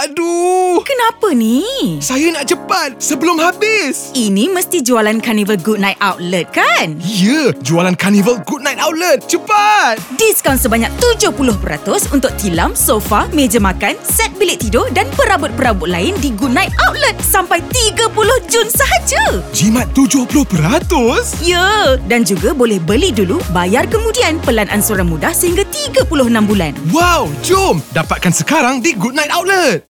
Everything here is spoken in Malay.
Aduh, Kenapa ni? saya nak cepat sebelum habis. Ini mesti jualan Carnival Good Night Outlet kan? Ya, jualan Carnival Good Night Outlet. Cepat! Diskaun sebanyak 70% untuk tilam, sofa, meja makan, set bilik tidur dan perabot-perabot lain di Good Night Outlet sampai 30 Jun sahaja. Jimat 70%? Ya, dan juga boleh beli dulu, bayar kemudian pelan ansuran mudah sehingga 36 bulan. Wow, jom! Dapatkan sekarang di Good Night Outlet.